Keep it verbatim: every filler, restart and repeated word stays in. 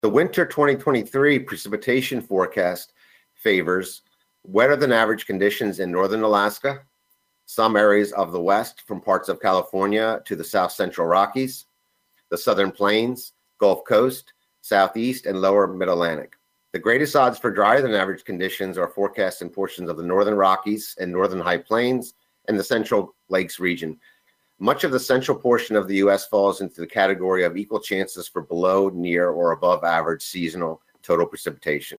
The winter twenty twenty-three precipitation forecast favors wetter than average conditions in northern Alaska, some areas of the west from parts of California to the south central Rockies, the southern plains, Gulf Coast, southeast, and lower mid-Atlantic. The greatest odds for drier than average conditions are forecast in portions of the northern Rockies and northern High Plains and the Central Lakes region. Much of the central portion of the U S falls into the category of equal chances for below, near, or above average seasonal total precipitation.